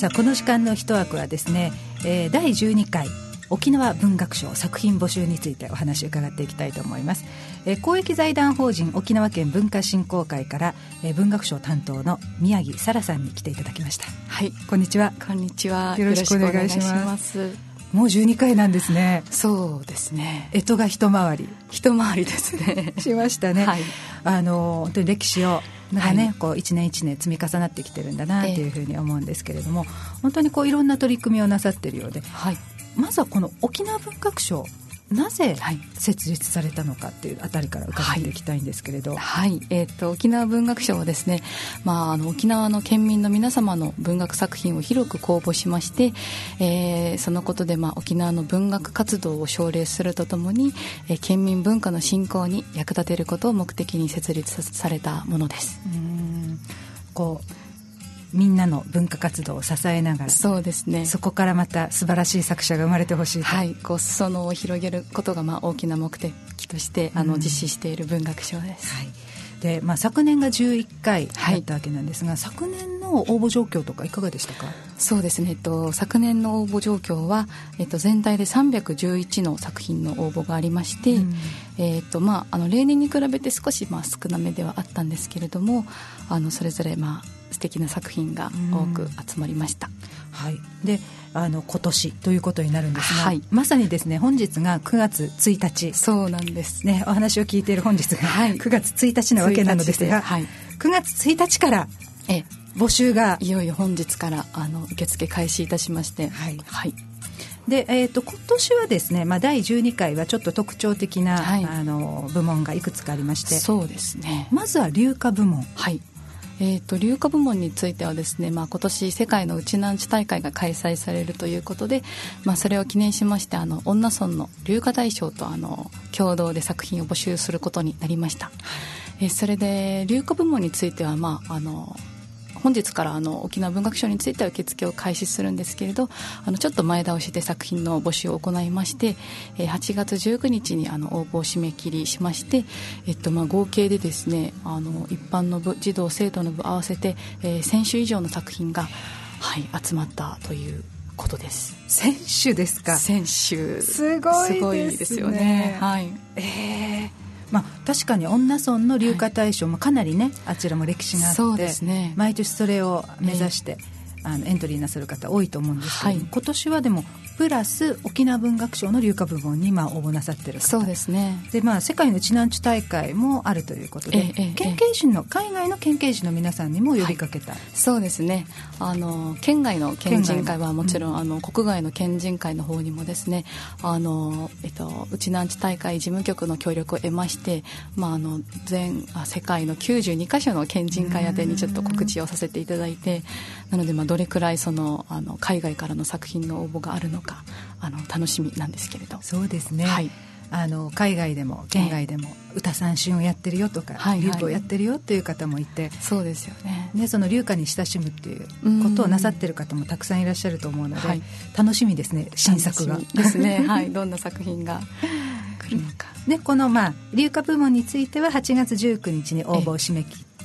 さあこの時間の一枠はですね、第12回沖縄文学賞作品募集についてお話を伺っていきたいと思います。公益財団法人沖縄県文化振興会から、文学賞担当の宮城沙羅さんに来ていただきました。 はい、 こんにちは。 こんにちは。 よろしくお願いします。もう12回なんですね。 そうですね。 干支が一回りですねしましたね。 はい、 本当に歴史をなんかね、こう一年一年積み重なってきてるんだなというふうに思うんですけれども、本当にこういろんな取り組みをなさっているようで、 はい、 まずはこの沖縄文学賞なぜ設立されたのかっていうあたりから伺っていきたいんですけれど。 はい、沖縄文学賞はですね、沖縄の県民の皆様の文学作品を広く公募しまして、そのことで沖縄の文学活動を奨励するとともに、県民文化の振興に役立てることを目的に設立されたものです。 こうみんなの文化活動を支えながら、 そうですね、 そこからまた素晴らしい作者が生まれてほしいと、 はい、こう裾野を広げることが大きな目的として実施している文学賞です。 はい、で昨年が11回だったわけなんですが、昨年の応募状況とかいかがでしたか？ そうですね、昨年の応募状況は、全体で311の作品の応募がありまして、例年に比べて少し少なめではあったんですけれども、それぞれ素敵な作品が多く集まりました。 はい、で今年ということになるんですが、 はい、 まさにですね、本日が9月1日、 そうなんですね、お話を聞いている本日が9月1日なわけなのですが、 はい、 9月1日から募集がいよいよ本日から受付開始いたしまして、 はいはい、 で今年はですね、第12回はちょっと特徴的な、はい、部門がいくつかありまして、 そうですね、 まずは流歌部門、 はい、流歌部門についてはですね、今年世界のウチナンチュ大会が開催されるということで、それを記念しまして恩納村の流歌大賞と共同で作品を募集することになりました。それで流歌部門については本日から沖縄文学賞については受付を開始するんですけれど、ちょっと前倒しで作品の募集を行いまして、8月19日に応募を締め切りしまして、合計でですね、一般の部、児童生徒の部合わせて、1000種以上の作品が、はい、集まったということです。 1000種ですか ？1000種、 すごいですよね。はい、 確かに恩納村の流歌大賞もかなりね、あちらも歴史があって、 そうですね、 毎年それを目指して、エントリーなさる方多いと思うんですけど、今年はでもプラス沖縄文学賞の流歌部門に応募なさってる方、 そうですね、 で、世界のウチナンチュ大会もあるということで、県警人の海外の県警人の皆さんにも呼びかけた、 そうですね、県外の県人会はもちろん、国外の県人会の方にもですね、ウチナンチュ大会事務局の協力を得まして、世界の92カ所の県人会宛てにちょっと告知をさせていただいて、なのでどれくらい海外からの作品の応募があるのか楽しみなんですけれど。 そうですね、 はい、 海外でも県外でも歌三線をやってるよとか、流歌をやってるよっていう方もいて、 そうですよね、 でその流歌に親しむっていうことをなさってる方もたくさんいらっしゃると思うので、楽しみですね、新作がですね、はい、どんな作品が来るのか。 でこの流歌部門については8月19日に応募を締め切って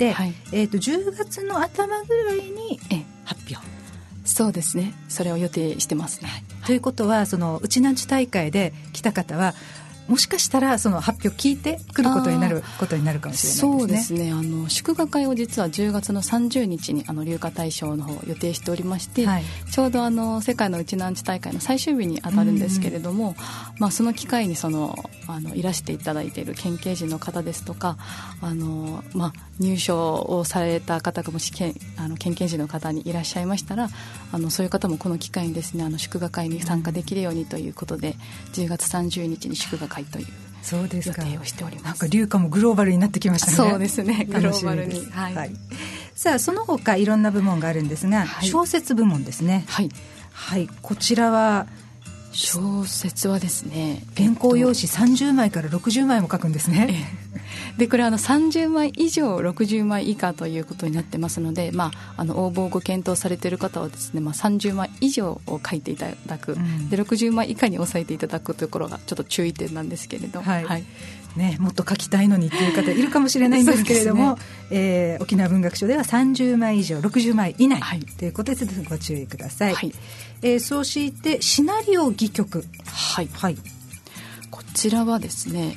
、10月の頭ぐらいに発表。 そうですね、それを予定してますね。 ということは、そのウチナンチュ大会で来た方はもしかしたらその発表を聞いてくることになるかもしれないですね。 そうですね、祝賀会を実は10月の30日に流歌大賞の方を予定しておりまして、ちょうど世界のウチナンチュ大会の最終日に当たるんですけれども、その機会にいらしていただいている県警人の方ですとか、入賞をされた方がもし県警人の方にいらっしゃいましたら、そういう方もこの機会にですね、祝賀会に参加できるようにということで、10月30日に祝賀会という予定をしております。 なんか流歌もグローバルになってきましたね。 そうですね、グローバルに、 さあその他いろんな部門があるんですが、小説部門ですね。こちらは小説はですね、 原稿用紙30枚から60枚も書くんですね。 でこれ30枚以上60枚以下ということになってますので、応募をご検討されている方はですね、30枚以上を書いていただく、で60枚以下に抑えていただくというところがちょっと注意点なんですけれど、 ね、もっと書きたいのにっていう方いるかもしれないんですけれども、沖縄文学賞では30枚以上60枚以内、ということでご注意ください。そうしてシナリオ戯曲、 こちらはですね、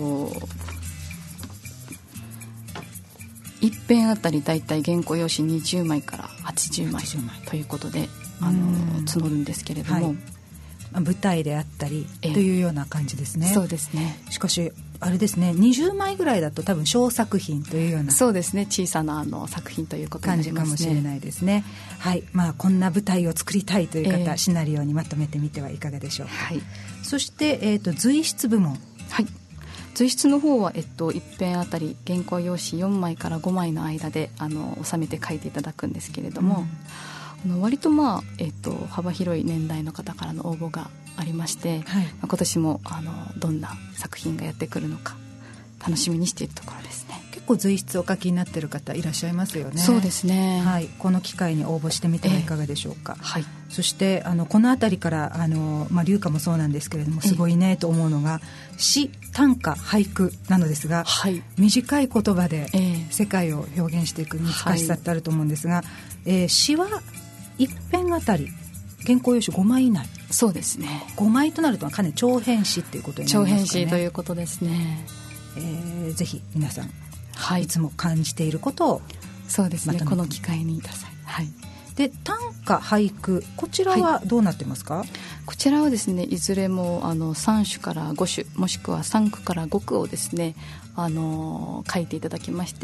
一編あたりだいたい原稿用紙20枚から80枚ということで募るんですけれども、 舞台であったりというような感じですね。 そうですね。 しかしあれですね、20枚ぐらいだと多分小作品というような、 そうですね、小さな作品ということになりますね。 感じかもしれないですね。こんな舞台を作りたいという方、シナリオにまとめてみてはいかがでしょうか。そして、随筆部門、 随筆の方は、一編あたり原稿用紙4枚から5枚の間で収めて書いていただくんですけれども、割と幅広い年代の方からの応募がありまして、今年もどんな作品がやってくるのか楽しみにしているところですね。 結構随筆お書きになっている方いらっしゃいますよね。 そうですね、 この機会に応募してみてはいかがでしょうか。そしてこの辺りから流歌もそうなんですけれども、すごいねと思うのが詩、短歌、俳句なのですが、短い言葉で世界を表現していく難しさってあると思うんですが、詩は一編あたり原稿用紙5枚以内。 そうですね。 5枚となるとかなり長編詩っていうことになりますかね。 長編詩ということですね。 ぜひ皆さん、いつも感じていることをそうですね、この機会にください。 で短歌、俳句、こちらはどうなってますか。 こちらはですね、いずれも3首から5首もしくは3句から5句をですね書いていただきまして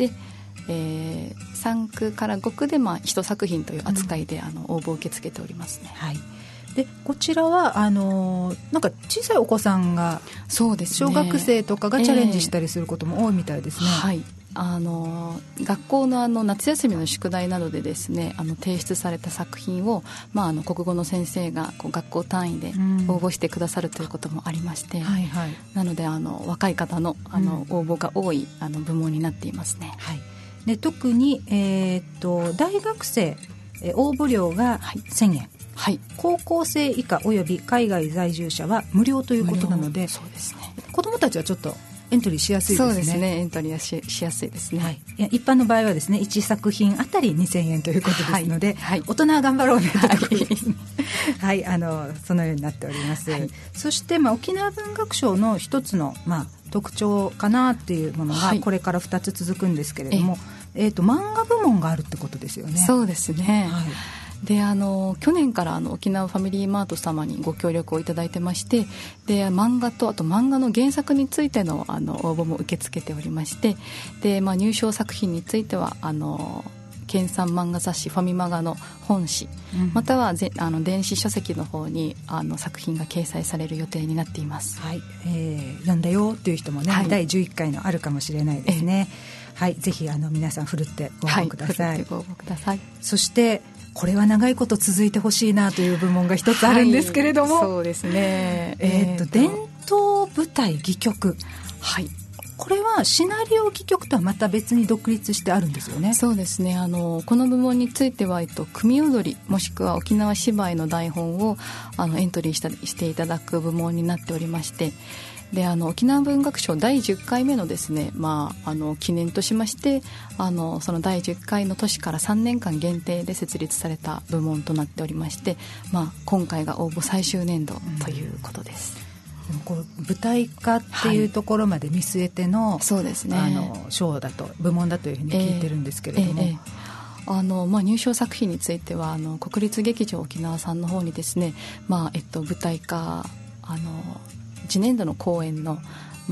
、3句から5句で一作品という扱いで応募を受け付けておりますね。 でこちらはなんか小さいお子さんが、 そうですね、 小学生とかがチャレンジしたりすることも多いみたいですね。 学校の夏休みの宿題などでですね提出された作品を、国語の先生が学校単位で応募してくださるということもありまして、なので若い方の応募が多い部門になっていますね。 で特に、大学生、応募料が1000円、高校生以下および海外在住者は無料ということなので、 そうですね、 子どもたちはちょっとエントリーしやすいですね。 そうですね、エントリーしやすいですね。 一般の場合はですね、1作品あたり2000円ということですので、大人は頑張ろうねということで、そのようになっております。そして、沖縄文学賞の一つの、特徴かなっていうものがこれから2つ続くんですけれども、漫画部門があるってことですよね。 そうですね、で去年から沖縄ファミリーマート様にご協力をいただいてまして、で漫画とあと漫画の原作についての応募も受け付けておりまして、で、入賞作品については県産漫画雑誌ファミマガの本誌、または電子書籍の方に作品が掲載される予定になっています。 読んだよっていう人もね、第11回のあるかもしれないですね。ぜひ皆さんふるってご応募ください。そしてこれは長いこと続いてほしいなという部門が一つあるんですけれども、 そうですね、 伝統舞台戯曲、これはシナリオ戯曲とはまた別に独立してあるんですよね。 そうですね、この部門については、組踊りもしくは沖縄芝居の台本をエントリーしていただく部門になっておりまして、で沖縄文学賞第10回目のですね、記念としましてその第10回の年から3年間限定で設立された部門となっておりまして、今回が応募最終年度ということです。 こう舞台化っていうところまで見据えての、 そうですね、 賞だと部門だというふうに聞いてるんですけれども、 入賞作品については国立劇場沖縄さんの方にですね、舞台化次年度の公演の、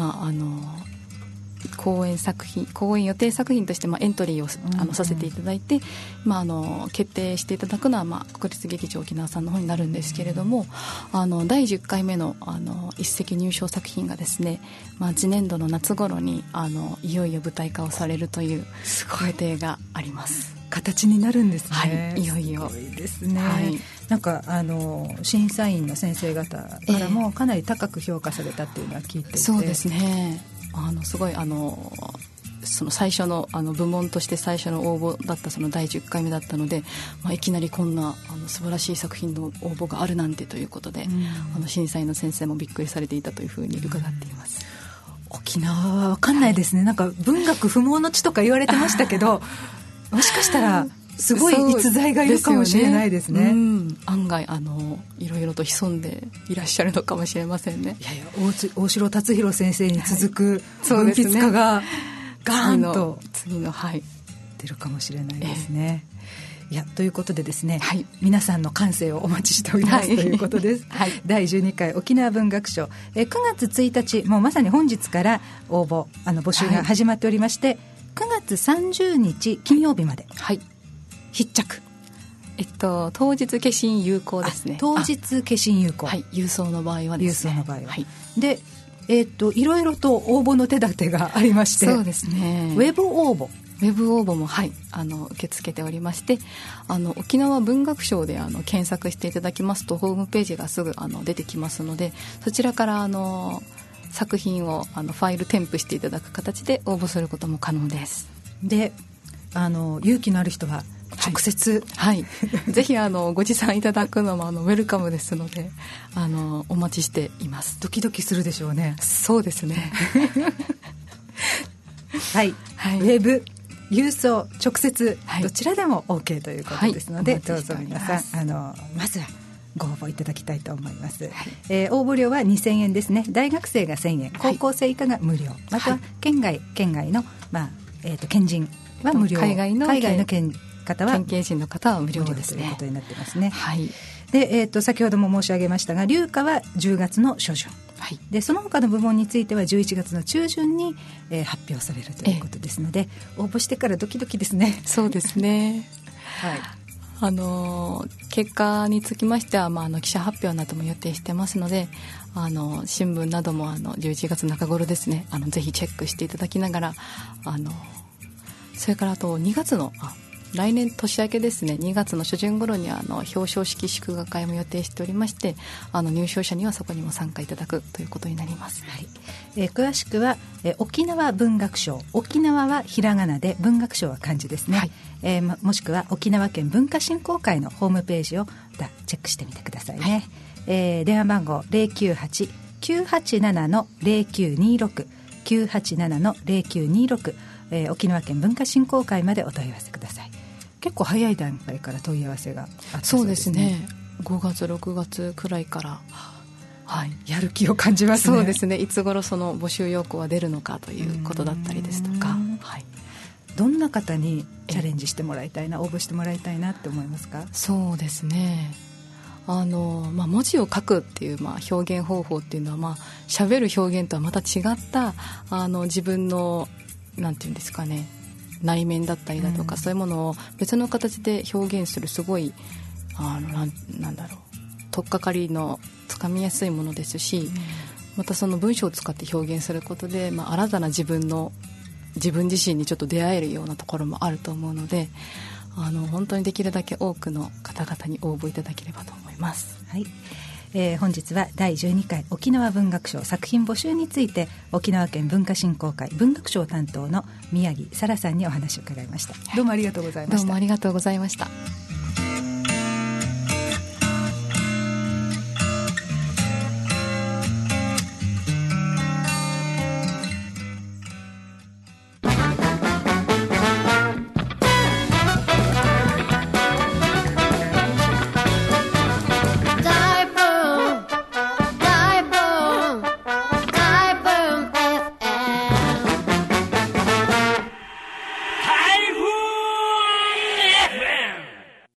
公演予定作品としてエントリーをさせていただいて、決定していただくのは、国立劇場沖縄さんの方になるんですけれども、第10回目の、一席入賞作品がですね、次年度の夏頃にいよいよ舞台化をされるという予定があります。 形になるんですね。 いよいよすごいですね。なんか審査員の先生方からもかなり高く評価されたっていうのは聞いていて、 そうですね、すごいその最初の部門として最初の応募だったその第10回目だったので、いきなりこんな素晴らしい作品の応募があるなんてということで、審査員の先生もびっくりされていたというふうに伺っています。 沖縄は分かんないですね、はい、なんか文学不毛の地とか言われてましたけどもしかしたらすごい逸材がいるかもしれないですね。 案外いろいろと潜んでいらっしゃるのかもしれませんね。 いやいや、大城達弘先生に続く文筆家がガーンと次のはい出るかもしれないですね。いや、ということでですね、はい、皆さんの感性をお待ちしております、はい、ということです、はい、第12回沖縄文学賞、9月1日もうまさに本日から応募募集が始まっておりまして、はい、9月30日金曜日まで、はい、必着、 当日消印有効ですね。 当日消印有効、 はい、郵送の場合はですね、 郵送の場合は、 はい、 でいろいろと応募の手立てがありまして、 そうですね、 ウェブ応募も、 はい、受け付けておりまして、沖縄文学賞で検索していただきますとホームページがすぐ出てきますので、そちらから作品をファイル添付していただく形で応募することも可能です。 で勇気のある人は直接、 はいはい、ぜひご持参いただくのもウェルカムですのでお待ちしています。 ドキドキするでしょうね。 そうですねはい、はい、ウェブ、郵送、直接、はい、どちらでも OK ということですので、はい、どうぞ皆さんまずはご応募いただきたいと思います、はい、応募料は2000円ですね。大学生が1000円、高校生以下が無料、はい、または県外の、県人は無料、海外の方は県警人の方は無料ですねということになってますね、 はい、 で先ほども申し上げましたが、流歌は10月の初旬、はい、でその他の部門については11月の中旬に、発表されるということですので、応募してからドキドキですね。 そうですねはい、結果につきましては、記者発表なども予定してますので、新聞なども11月中頃ですね、ぜひチェックしていただきながら、それからあと2月の来年年明けですね、2月の初旬頃に表彰式祝賀会も予定しておりまして、入賞者にはそこにも参加いただくということになります、 はい。詳しくは、沖縄文学賞、沖縄はひらがなで文学賞は漢字ですね、はい。もしくは沖縄県文化振興会のホームページをチェックしてみてくださいね、はい。電話番号 098-987-0926 987-0926、沖縄県文化振興会までお問い合わせください。結構早い段階から問い合わせがあったそうですね。 そうですね、5月6月くらいから、 はい、やる気を感じますね。 そうですね、いつ頃その募集要項は出るのかということだったりですとか、はい、 どんな方にチャレンジしてもらいたいな、応募してもらいたいなって思いますか？ そうですね、文字を書くっていう、表現方法っていうのは、喋る表現とはまた違った自分のなんていうんですかね、内面だったりだとか、そういうものを別の形で表現するすごいなんだろう、取っかかりのつかみやすいものですし、またその文章を使って表現することで、新たな自分自身にちょっと出会えるようなところもあると思うので、本当にできるだけ多くの方々に応募いただければと思います。 はい。本日は第12回沖縄文学賞作品募集について、沖縄県文化振興会文学賞担当の宮城沙羅さんにお話を伺いました。どうもありがとうございました。 どうもありがとうございました。